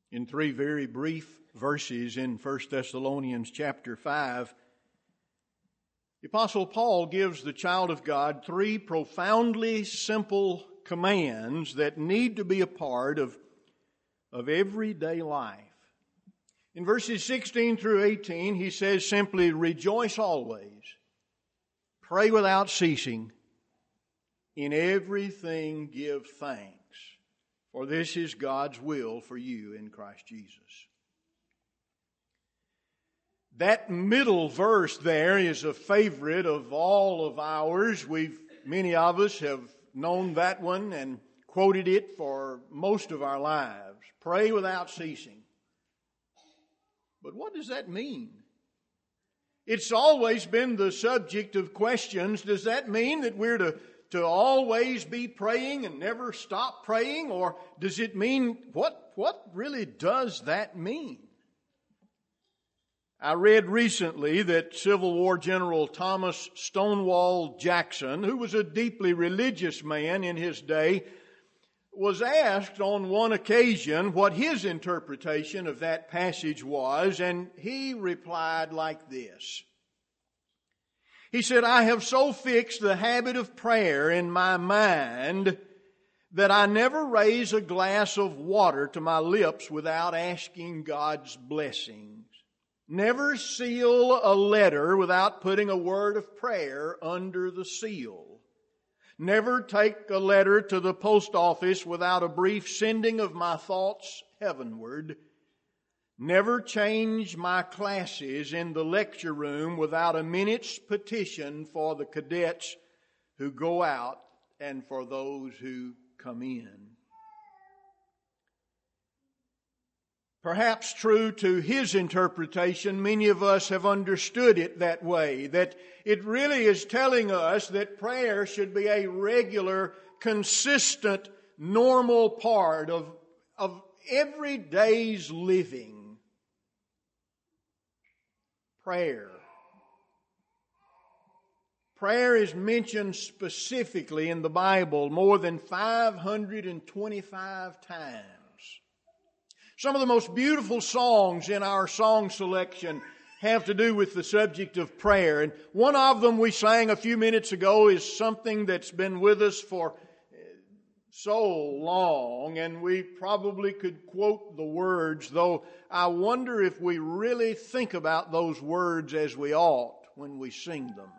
In three very brief verses in 1 Thessalonians chapter 5, the Apostle Paul gives the child of God three profoundly simple commands that need to be a part of everyday life. In verses 16 through 18, he says simply, "Rejoice always, pray without ceasing, in everything give thanks, for this is God's will for you in Christ Jesus." That middle verse there is a favorite of all of ours. Many of us have known that one and quoted it for most of our lives. Pray without ceasing. But what does that mean? It's always been the subject of questions. Does that mean that we're to always be praying and never stop praying? Or does it mean, what really does that mean? I read recently that Civil War General Thomas Stonewall Jackson, who was a deeply religious man in his day, was asked on one occasion what his interpretation of that passage was, and he replied like this. He said, "I have so fixed the habit of prayer in my mind that I never raise a glass of water to my lips without asking God's blessings. Never seal a letter without putting a word of prayer under the seal. Never take a letter to the post office without a brief sending of my thoughts heavenward. Never change my classes in the lecture room without a minute's petition for the cadets who go out and for those who come in." Perhaps true to his interpretation, many of us have understood it that way, that it really is telling us that prayer should be a regular, consistent, normal part of every day's living. Prayer. Prayer is mentioned specifically in the Bible more than 525 times. Some of the most beautiful songs in our song selection have to do with the subject of prayer. And one of them we sang a few minutes ago is something that's been with us for so long, and we probably could quote the words, though I wonder if we really think about those words as we ought when we sing them.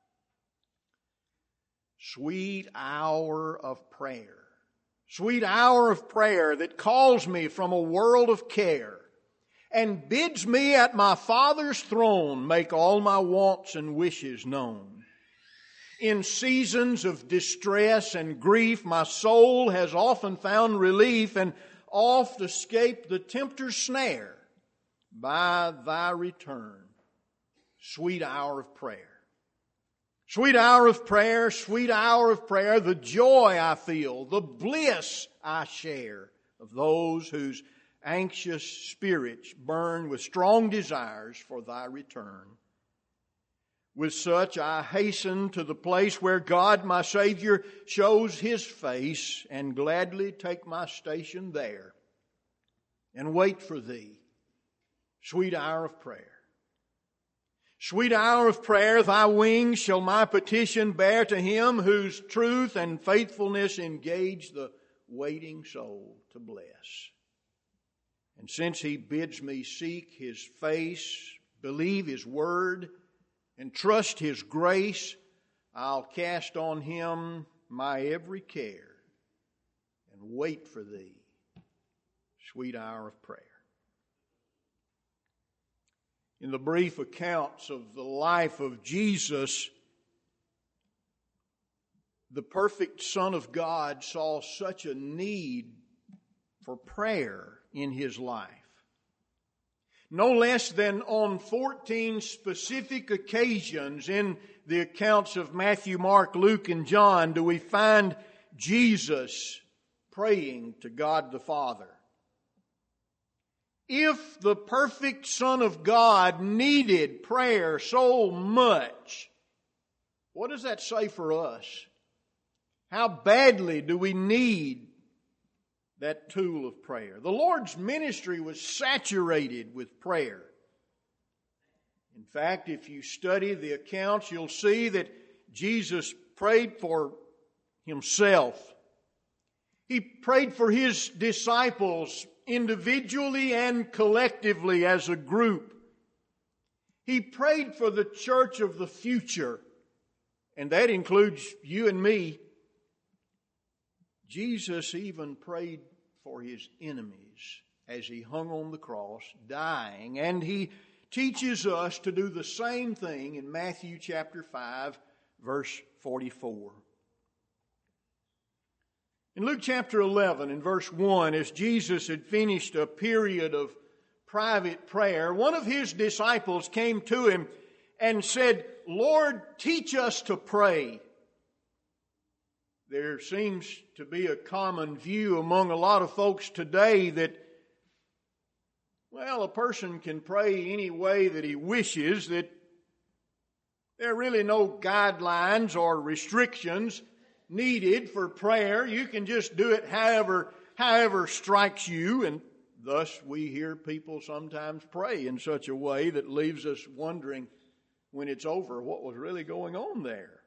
Sweet hour of prayer. Sweet hour of prayer that calls me from a world of care and bids me at my Father's throne make all my wants and wishes known. In seasons of distress and grief, my soul has often found relief and oft escaped the tempter's snare by thy return. Sweet hour of prayer. Sweet hour of prayer, sweet hour of prayer, the joy I feel, the bliss I share of those whose anxious spirits burn with strong desires for thy return. With such I hasten to the place where God, my Savior, shows His face and gladly take my station there and wait for thee. Sweet hour of prayer. Sweet hour of prayer, thy wings shall my petition bear to Him whose truth and faithfulness engage the waiting soul to bless. And since He bids me seek His face, believe His word, and trust His grace, I'll cast on Him my every care and wait for thee. Sweet hour of prayer. In the brief accounts of the life of Jesus, the perfect Son of God saw such a need for prayer in His life. No less than on 14 specific occasions in the accounts of Matthew, Mark, Luke, and John do we find Jesus praying to God the Father. If the perfect Son of God needed prayer so much, what does that say for us? How badly do we need that tool of prayer. The Lord's ministry was saturated with prayer. In fact, if you study the accounts, you'll see that Jesus prayed for Himself. He prayed for His disciples individually and collectively as a group. He prayed for the church of the future, and that includes you and me. Jesus even prayed for His enemies as He hung on the cross, dying, and He teaches us to do the same thing in Matthew chapter 5, verse 44. In Luke chapter 11, in verse 1, as Jesus had finished a period of private prayer, one of His disciples came to Him and said, "Lord, teach us to pray." There seems to be a common view among a lot of folks today that, well, a person can pray any way that he wishes, that there are really no guidelines or restrictions needed for prayer. You can just do it however strikes you, and thus we hear people sometimes pray in such a way that leaves us wondering when it's over what was really going on there.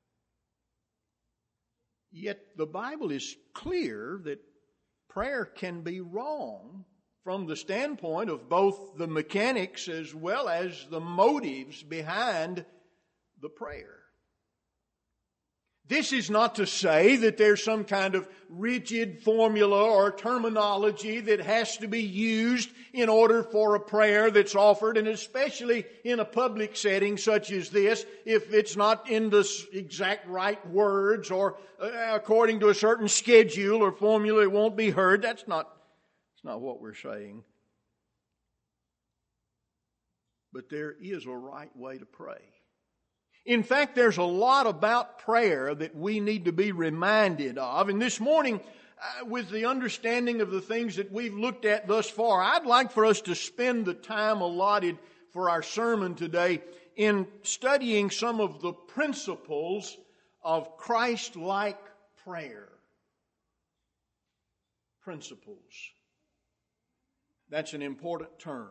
Yet the Bible is clear that prayer can be wrong from the standpoint of both the mechanics as well as the motives behind the prayer. This is not to say that there's some kind of rigid formula or terminology that has to be used in order for a prayer that's offered, and especially in a public setting such as this, if it's not in the exact right words or according to a certain schedule or formula, it won't be heard. That's not what we're saying. But there is a right way to pray. In fact, there's a lot about prayer that we need to be reminded of. And this morning, with the understanding of the things that we've looked at thus far, I'd like for us to spend the time allotted for our sermon today in studying some of the principles of Christ-like prayer. Principles. That's an important term.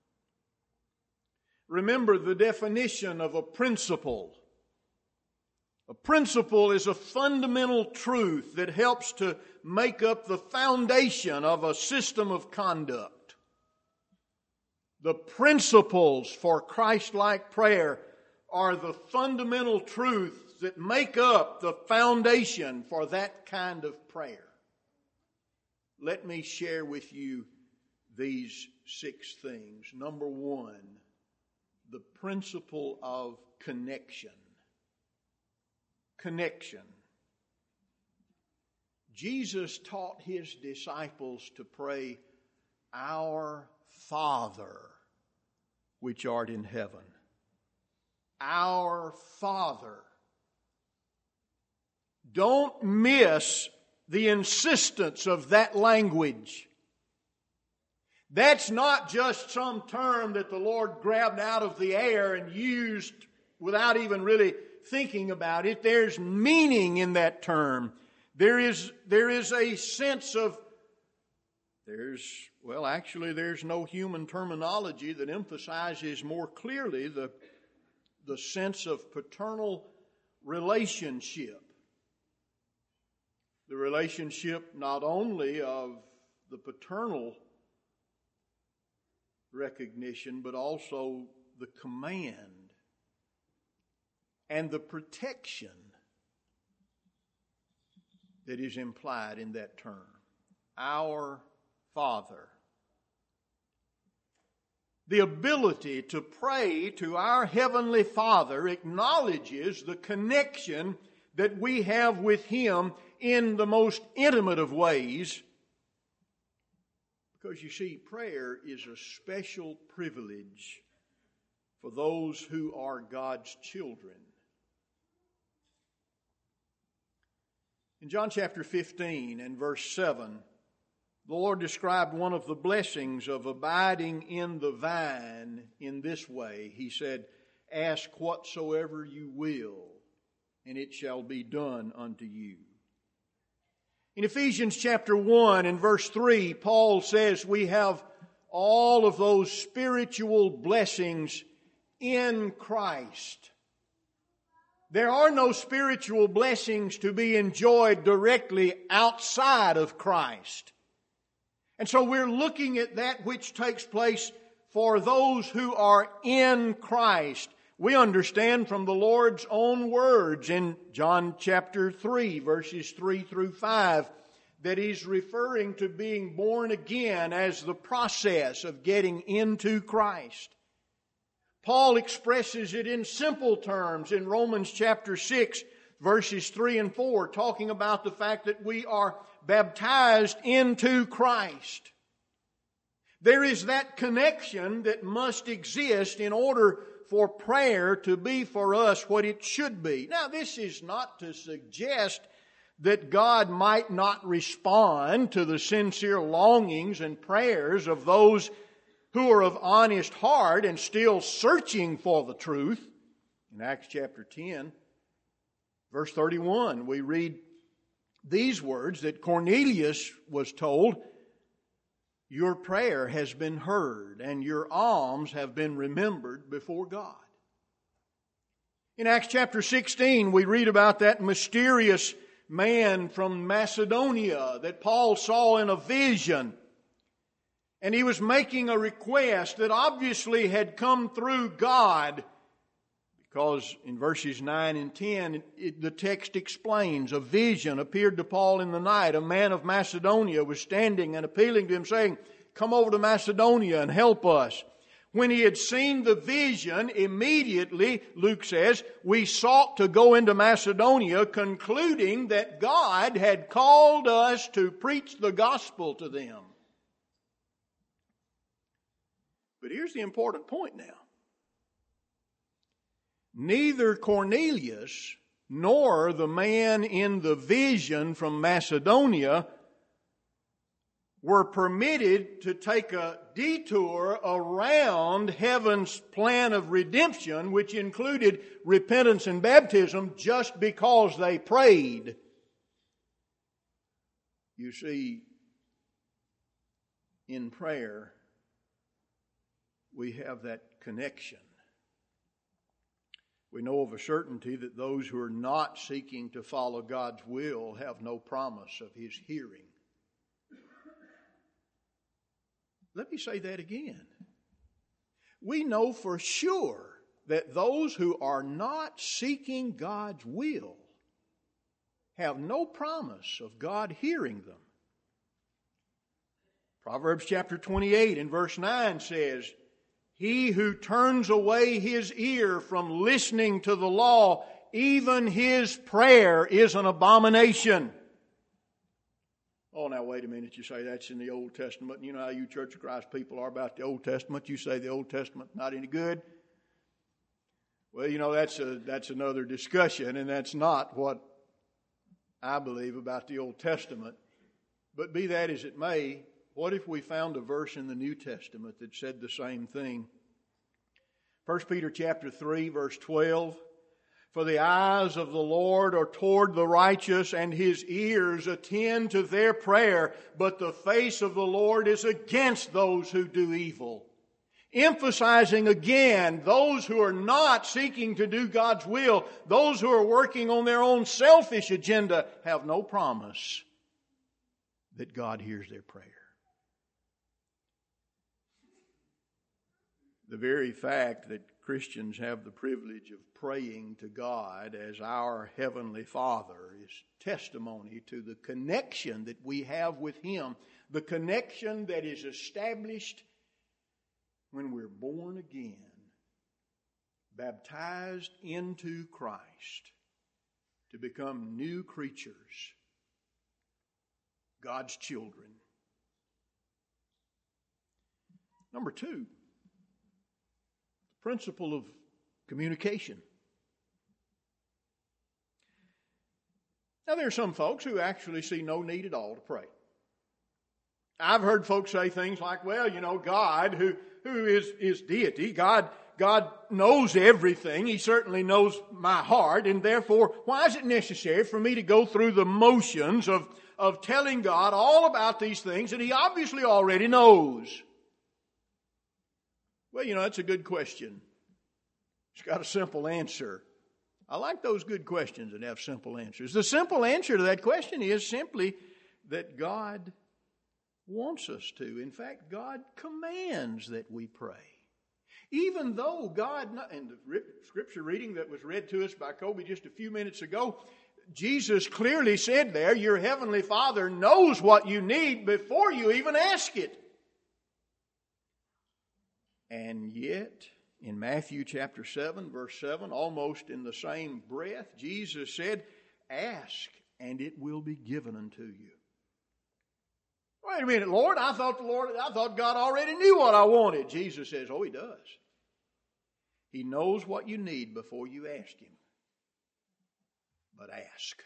Remember the definition of a principle. A principle is a fundamental truth that helps to make up the foundation of a system of conduct. The principles for Christ-like prayer are the fundamental truths that make up the foundation for that kind of prayer. Let me share with you these 6 things. Number 1, the principle of connection. Connection. Jesus taught His disciples to pray, "Our Father, which art in heaven." Our Father. Don't miss the insistence of that language. That's not just some term that the Lord grabbed out of the air and used without even really thinking about it. There's meaning in that term. There is a sense of, there's no human terminology that emphasizes more clearly the sense of paternal relationship. The relationship not only of the paternal recognition, but also the command and the protection that is implied in that term. Our Father. The ability to pray to our Heavenly Father acknowledges the connection that we have with Him in the most intimate of ways. Because you see, prayer is a special privilege for those who are God's children. In John chapter 15 and verse 7, the Lord described one of the blessings of abiding in the vine in this way. He said, "Ask whatsoever you will, and it shall be done unto you." In Ephesians chapter 1 and verse 3, Paul says we have all of those spiritual blessings in Christ. There are no spiritual blessings to be enjoyed directly outside of Christ. And so we're looking at that which takes place for those who are in Christ. We understand from the Lord's own words in John chapter 3, verses 3 through 5, that He's referring to being born again as the process of getting into Christ. Paul expresses it in simple terms in Romans chapter 6, verses 3 and 4, talking about the fact that we are baptized into Christ. There is that connection that must exist in order for prayer to be for us what it should be. Now, this is not to suggest that God might not respond to the sincere longings and prayers of those who are of honest heart and still searching for the truth. In Acts chapter 10, verse 31, we read these words that Cornelius was told, "Your prayer has been heard, and your alms have been remembered before God." In Acts chapter 16, we read about that mysterious man from Macedonia that Paul saw in a vision. And he was making a request that obviously had come through God, because in verses 9 and 10, the text explains, a vision appeared to Paul in the night. A man of Macedonia was standing and appealing to him, saying, "Come over to Macedonia and help us." When he had seen the vision, immediately, Luke says, we sought to go into Macedonia, concluding that God had called us to preach the gospel to them. But here's the important point now. Neither Cornelius nor the man in the vision from Macedonia were permitted to take a detour around heaven's plan of redemption, which included repentance and baptism, just because they prayed. You see, in prayer, we have that connection. We know of a certainty that those who are not seeking to follow God's will have no promise of His hearing. Let me say that again. We know for sure that those who are not seeking God's will have no promise of God hearing them. Proverbs chapter 28 and verse 9 says, "He who turns away his ear from listening to the law, even his prayer is an abomination." Oh, now wait a minute. You say that's in the Old Testament. You know how you Church of Christ people are about the Old Testament. You say the Old Testament's not any good. Well, you know, that's another discussion, and that's not what I believe about the Old Testament. But be that as it may, what if we found a verse in the New Testament that said the same thing? 1 Peter chapter 3, verse 12. "For the eyes of the Lord are toward the righteous, and His ears attend to their prayer, but the face of the Lord is against those who do evil." Emphasizing again, those who are not seeking to do God's will, those who are working on their own selfish agenda, have no promise that God hears their prayer. The very fact that Christians have the privilege of praying to God as our Heavenly Father is testimony to the connection that we have with Him, the connection that is established when we're born again, baptized into Christ to become new creatures, God's children. Number two, principle of communication. Now, there are some folks who actually see no need at all to pray. I've heard folks say things like, well, God, who is deity, God knows everything. He certainly knows my heart, and therefore, why is it necessary for me to go through the motions of telling God all about these things that He obviously already knows? Well, that's a good question. It's got a simple answer. I like those good questions that have simple answers. The simple answer to that question is simply that God wants us to. In fact, God commands that we pray. Even though God, and the scripture reading that was read to us by Kobe just a few minutes ago, Jesus clearly said there, your heavenly Father knows what you need before you even ask it. And yet, in Matthew chapter 7, verse 7, almost in the same breath, Jesus said, ask and it will be given unto you. Wait a minute, Lord, I thought God already knew what I wanted. Jesus says, oh, He does. He knows what you need before you ask Him. But ask.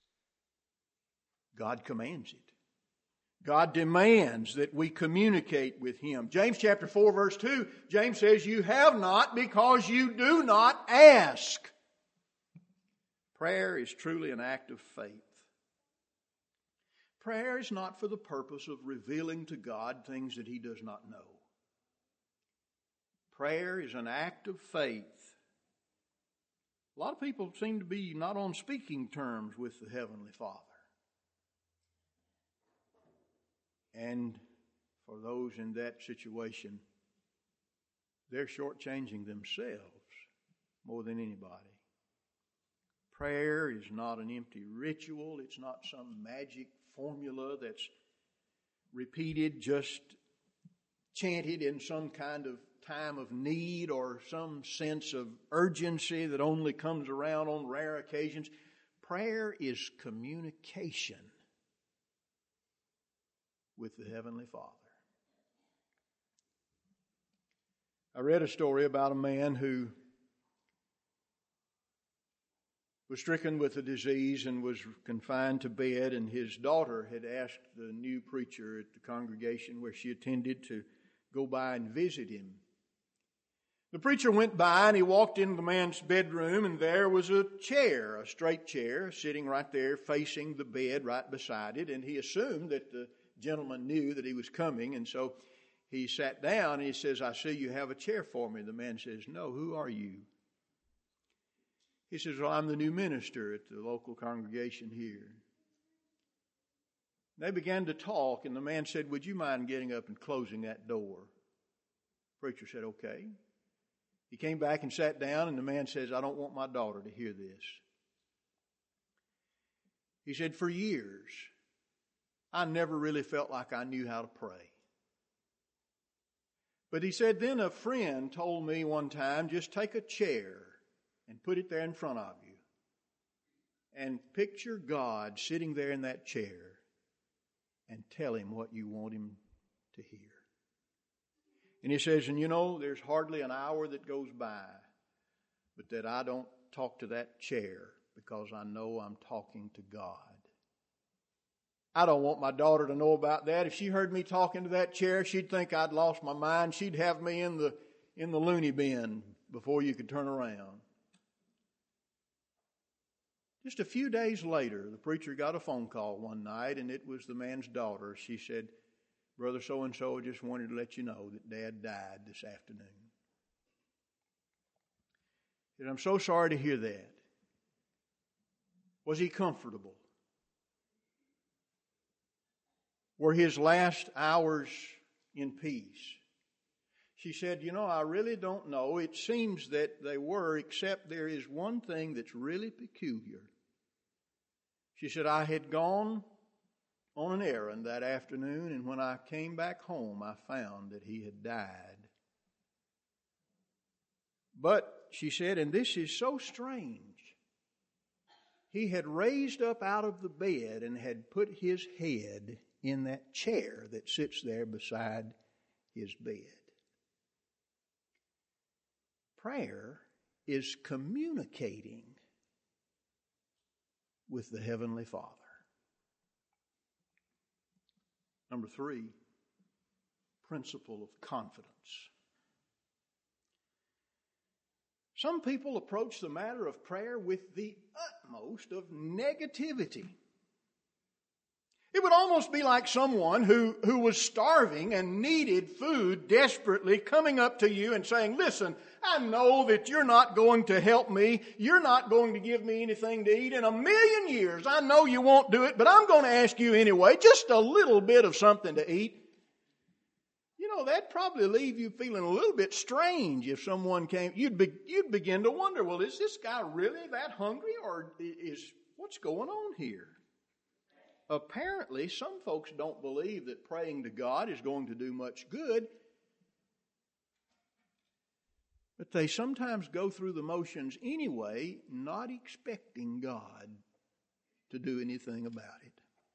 God commands it. God demands that we communicate with Him. James chapter 4 verse 2, James says, you have not because you do not ask. Prayer is truly an act of faith. Prayer is not for the purpose of revealing to God things that He does not know. Prayer is an act of faith. A lot of people seem to be not on speaking terms with the Heavenly Father. And for those in that situation, they're shortchanging themselves more than anybody. Prayer is not an empty ritual. It's not some magic formula that's repeated, just chanted in some kind of time of need or some sense of urgency that only comes around on rare occasions. Prayer is communication with the Heavenly Father. I read a story about a man who was stricken with a disease and was confined to bed, and his daughter had asked the new preacher at the congregation where she attended to go by and visit him. The preacher went by and he walked into the man's bedroom, and there was a chair, a straight chair, sitting right there facing the bed right beside it, and he assumed that the gentleman knew that he was coming, and so he sat down and he says, I see you have a chair for me. The man says, no, who are you? He says, well, I'm the new minister at the local congregation here. They began to talk, and the man said, would you mind getting up and closing that door? The preacher said, okay. He came back and sat down, and the man says, I don't want my daughter to hear this. He said, for years, I never really felt like I knew how to pray. But he said, then a friend told me one time, just take a chair and put it there in front of you. And picture God sitting there in that chair and tell Him what you want Him to hear. And he says, and there's hardly an hour that goes by but that I don't talk to that chair because I know I'm talking to God. I don't want my daughter to know about that. If she heard me talking to that chair, she'd think I'd lost my mind. She'd have me in the loony bin before you could turn around. Just a few days later, the preacher got a phone call one night, and it was the man's daughter. She said, Brother so-and-so, just wanted to let you know that Dad died this afternoon. He said, I'm so sorry to hear that. Was he comfortable? Were his last hours in peace? She said, I really don't know. It seems that they were, except there is one thing that's really peculiar. She said, I had gone on an errand that afternoon, and when I came back home, I found that he had died. But, she said, and this is so strange, he had raised up out of the bed and had put his head in that chair that sits there beside his bed. Prayer is communicating with the Heavenly Father. Number 3, principle of confidence. Some people approach the matter of prayer with the utmost of negativity. It would almost be like someone who was starving and needed food desperately coming up to you and saying, listen, I know that you're not going to help me. You're not going to give me anything to eat in a million years. I know you won't do it, but I'm going to ask you anyway, just a little bit of something to eat. You know, that'd probably leave you feeling a little bit strange if someone came. You'd begin to wonder, well, is this guy really that hungry, or what's going on here? Apparently, some folks don't believe that praying to God is going to do much good, but they sometimes go through the motions anyway, not expecting God to do anything about it.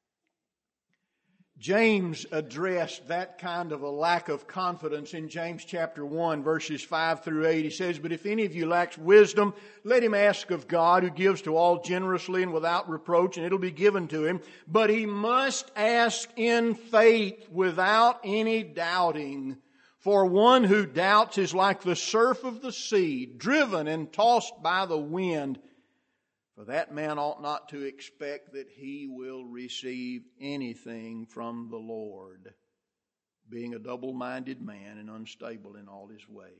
James addressed that kind of a lack of confidence in James chapter 1, verses 5 through 8. He says, but if any of you lacks wisdom, let him ask of God, who gives to all generously and without reproach, and it'll be given to him. But he must ask in faith without any doubting. For one who doubts is like the surf of the sea, driven and tossed by the wind. For that man ought not to expect that he will receive anything from the Lord, being a double-minded man and unstable in all his ways.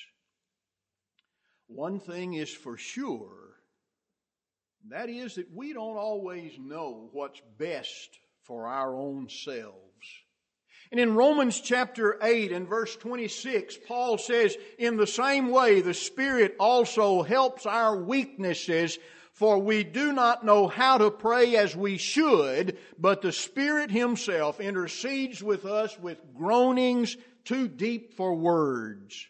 One thing is for sure, that is that we don't always know what's best for our own selves. And in Romans chapter 8 and verse 26, Paul says, in the same way, the Spirit also helps our weaknesses, for we do not know how to pray as we should, but the Spirit Himself intercedes with us with groanings too deep for words.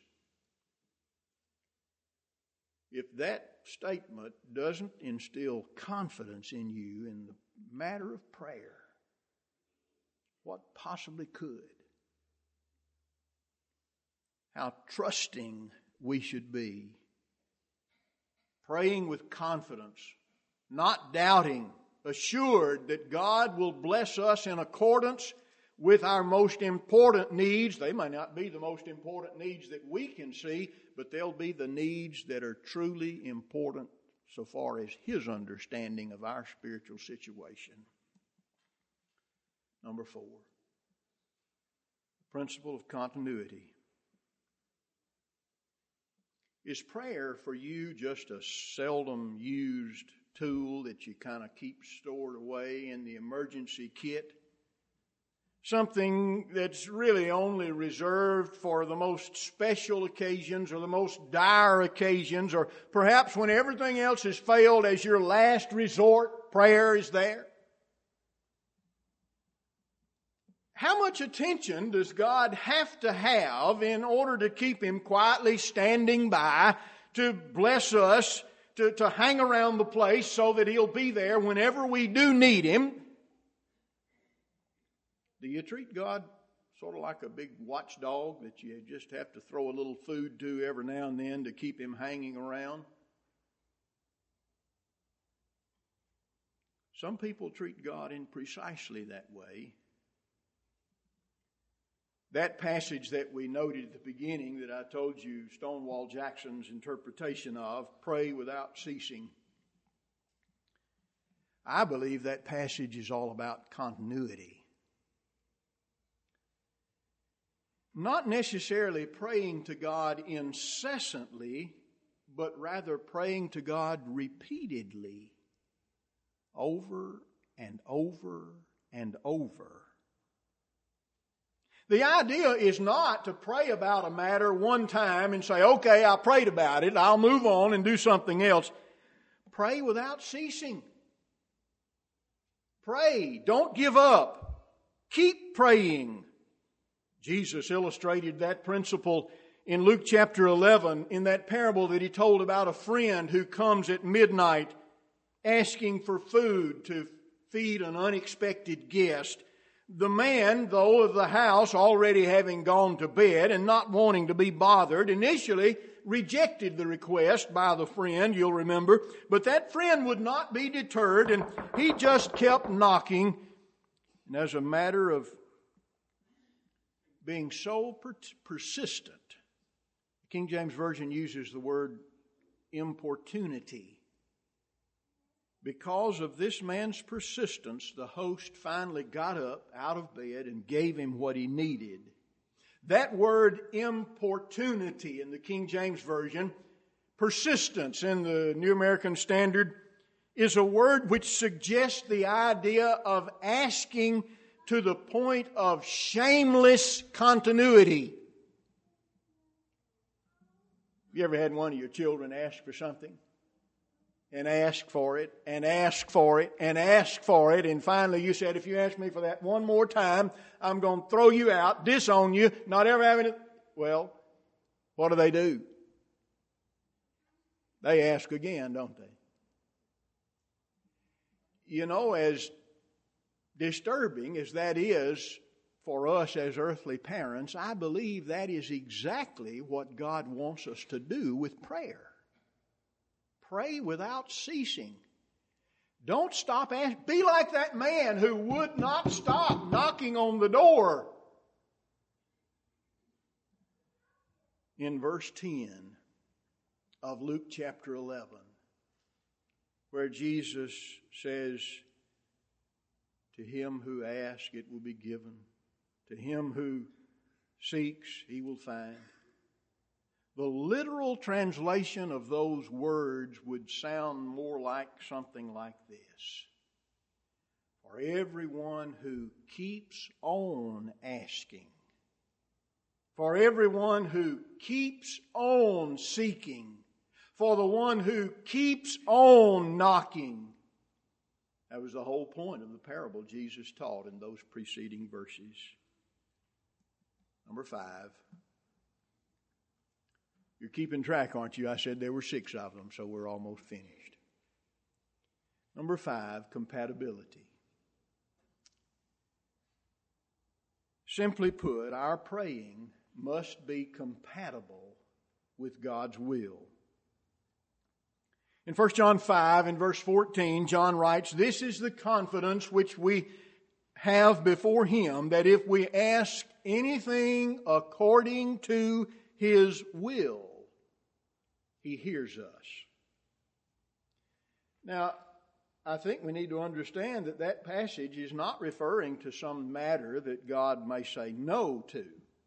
If that statement doesn't instill confidence in you in the matter of prayer, what possibly could? How trusting we should be. Praying with confidence, not doubting, assured that God will bless us in accordance with our most important needs. They may not be the most important needs that we can see, but they'll be the needs that are truly important so far as His understanding of our spiritual situation. Number 4, the principle of continuity. Is prayer for you just a seldom used tool that you kind of keep stored away in the emergency kit? Something that's really only reserved for the most special occasions or the most dire occasions, or perhaps when everything else has failed, as your last resort, prayer is there? How much attention does God have to have in order to keep Him quietly standing by to bless us, to hang around the place so that He'll be there whenever we do need Him? Do you treat God sort of like a big watchdog that you just have to throw a little food to every now and then to keep Him hanging around? Some people treat God in precisely that way. That passage that we noted at the beginning that I told you Stonewall Jackson's interpretation of, pray without ceasing. I believe that passage is all about continuity. Not necessarily praying to God incessantly, but rather praying to God repeatedly, over and over and over. The idea is not to pray about a matter one time and say, okay, I prayed about it, I'll move on and do something else. Pray without ceasing. Pray. Don't give up. Keep praying. Jesus illustrated that principle in Luke chapter 11 in that parable that He told about a friend who comes at midnight asking for food to feed an unexpected guest. The man, though, of the house, already having gone to bed and not wanting to be bothered, initially rejected the request by the friend, you'll remember. But that friend would not be deterred, and he just kept knocking. And as a matter of being so persistent. The King James Version uses the word importunity. Because of this man's persistence, the host finally got up out of bed and gave him what he needed. That word importunity in the King James Version, persistence in the New American Standard, is a word which suggests the idea of asking to the point of shameless continuity. Have you ever had one of your children ask for something? And ask for it, and ask for it, and ask for it, and finally you said, if you ask me for that one more time, I'm going to throw you out, disown you, not ever having it. Well, what do? They ask again, don't they? You know, as disturbing as that is for us as earthly parents, I believe that is exactly what God wants us to do with prayer. Pray without ceasing. Don't stop asking. Be like that man who would not stop knocking on the door. In verse 10 of Luke chapter 11, where Jesus says, to him who asks, it will be given. To him who seeks, he will find. The literal translation of those words would sound more like something like this. For everyone who keeps on asking, for everyone who keeps on seeking, for the one who keeps on knocking. That was the whole point of the parable Jesus taught in those preceding verses. Number 5. You're keeping track, aren't you? I said there were 6 of them, so we're almost finished. Number 5, compatibility. Simply put, our praying must be compatible with God's will. In 1 John 5, in verse 14, John writes, this is the confidence which we have before Him, that if we ask anything according to His will, He hears us. Now, I think we need to understand that that passage is not referring to some matter that God may say no to.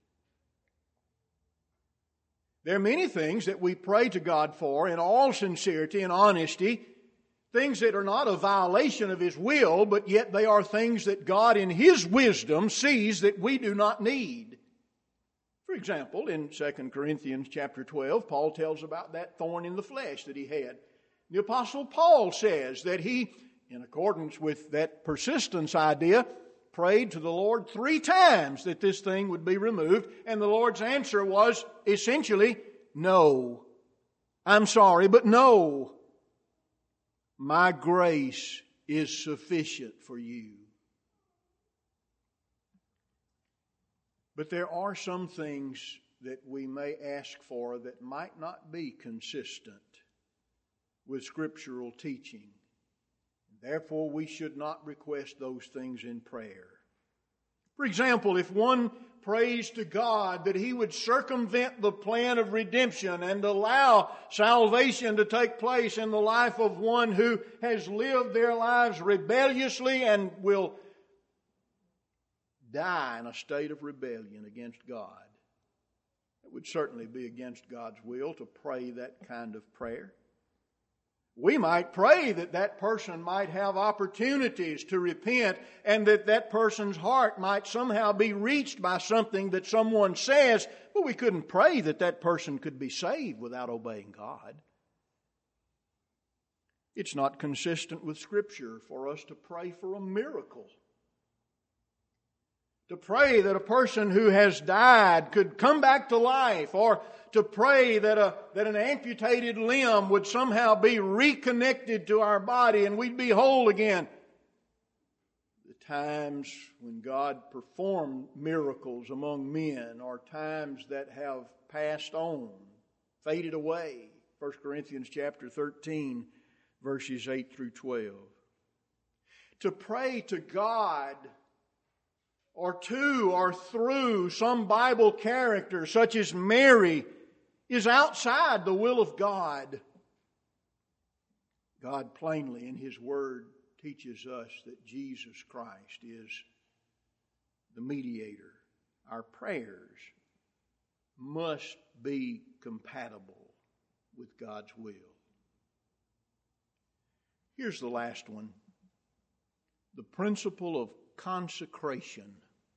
There are many things that we pray to God for in all sincerity and honesty, things that are not a violation of His will, but yet they are things that God in His wisdom sees that we do not need. For example, in 2 Corinthians chapter 12, Paul tells about that thorn in the flesh that he had. The Apostle Paul says that he, in accordance with that persistence idea, prayed to the Lord 3 times that this thing would be removed, and the Lord's answer was essentially, no. I'm sorry, but no. My grace is sufficient for you. But there are some things that we may ask for that might not be consistent with scriptural teaching. Therefore, we should not request those things in prayer. For example, if one prays to God that He would circumvent the plan of redemption and allow salvation to take place in the life of one who has lived their lives rebelliously and will die in a state of rebellion against God, it would certainly be against God's will to pray that kind of prayer. We might pray that that person might have opportunities to repent and that that person's heart might somehow be reached by something that someone says, but we couldn't pray that that person could be saved without obeying God. It's not consistent with Scripture for us to pray for a miracle. To pray that a person who has died could come back to life, or to pray that an amputated limb would somehow be reconnected to our body and we'd be whole again. The times when God performed miracles among men are times that have passed on, faded away. 1 Corinthians chapter 13, verses 8 through 12. To pray to God or to or through some Bible character such as Mary is outside the will of God. God plainly in His Word teaches us that Jesus Christ is the mediator. Our prayers must be compatible with God's will. Here's the last one. The principle of consecration.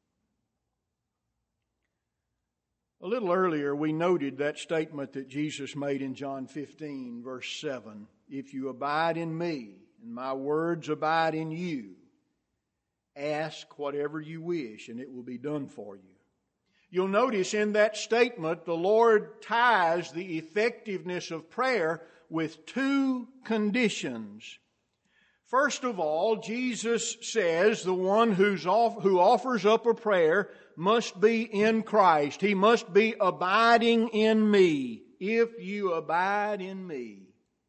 A little earlier we noted that statement that Jesus made in John 15, verse 7. If you abide in me, and my words abide in you, ask whatever you wish, and it will be done for you. You'll notice in that statement the Lord ties the effectiveness of prayer with two conditions. First of all, Jesus says the one who offers up a prayer must be in Christ. He must be abiding in me. If you abide in me.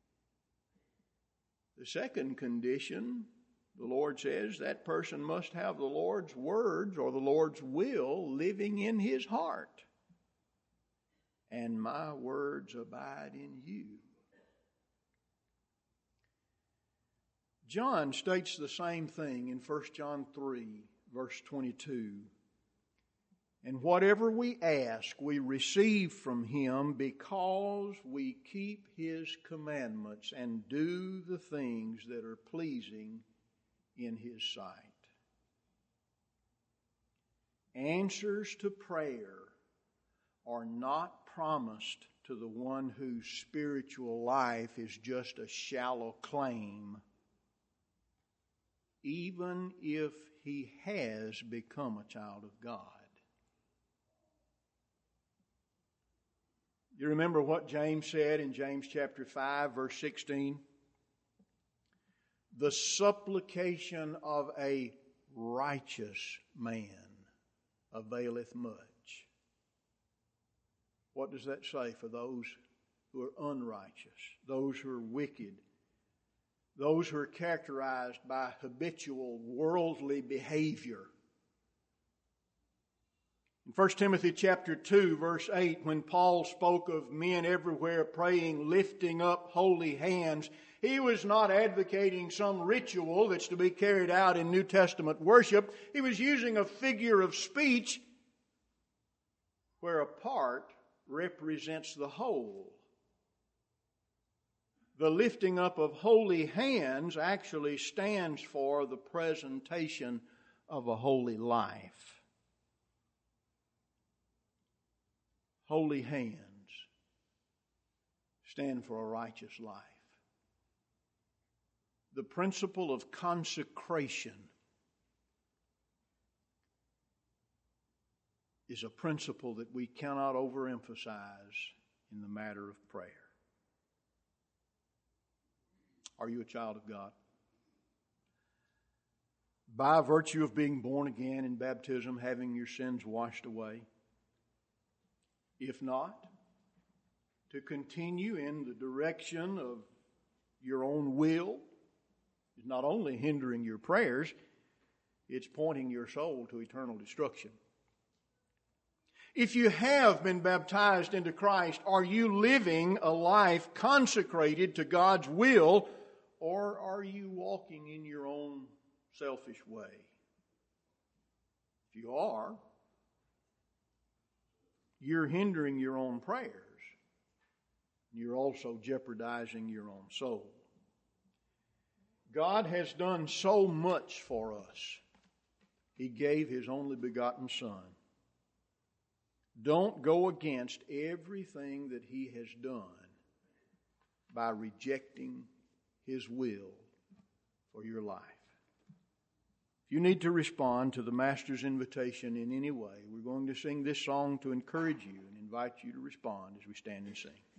The second condition, the Lord says, that person must have the Lord's words or the Lord's will living in his heart. And my words abide in you. John states the same thing in 1 John 3, verse 22. And whatever we ask, we receive from Him because we keep His commandments and do the things that are pleasing in His sight. Answers to prayer are not promised to the one whose spiritual life is just a shallow claim, even if he has become a child of God. You remember what James said in James chapter 5, verse 16? The supplication of a righteous man availeth much. What does that say for those who are unrighteous, those who are wicked, those who are characterized by habitual worldly behavior? In 1 Timothy chapter 2, verse 8, when Paul spoke of men everywhere praying, lifting up holy hands, he was not advocating some ritual that's to be carried out in New Testament worship. He was using a figure of speech where a part represents the whole. The lifting up of holy hands actually stands for the presentation of a holy life. Holy hands stand for a righteous life. The principle of consecration is a principle that we cannot overemphasize in the matter of prayer. Are you a child of God? By virtue of being born again in baptism, having your sins washed away? If not, to continue in the direction of your own will is not only hindering your prayers, it's pointing your soul to eternal destruction. If you have been baptized into Christ, are you living a life consecrated to God's will, or are you walking in your own selfish way? If you are, you're hindering your own prayers. You're also jeopardizing your own soul. God has done so much for us. He gave His only begotten Son. Don't go against everything that He has done by rejecting His will for your life. If you need to respond to the Master's invitation in any way, we're going to sing this song to encourage you and invite you to respond as we stand and sing.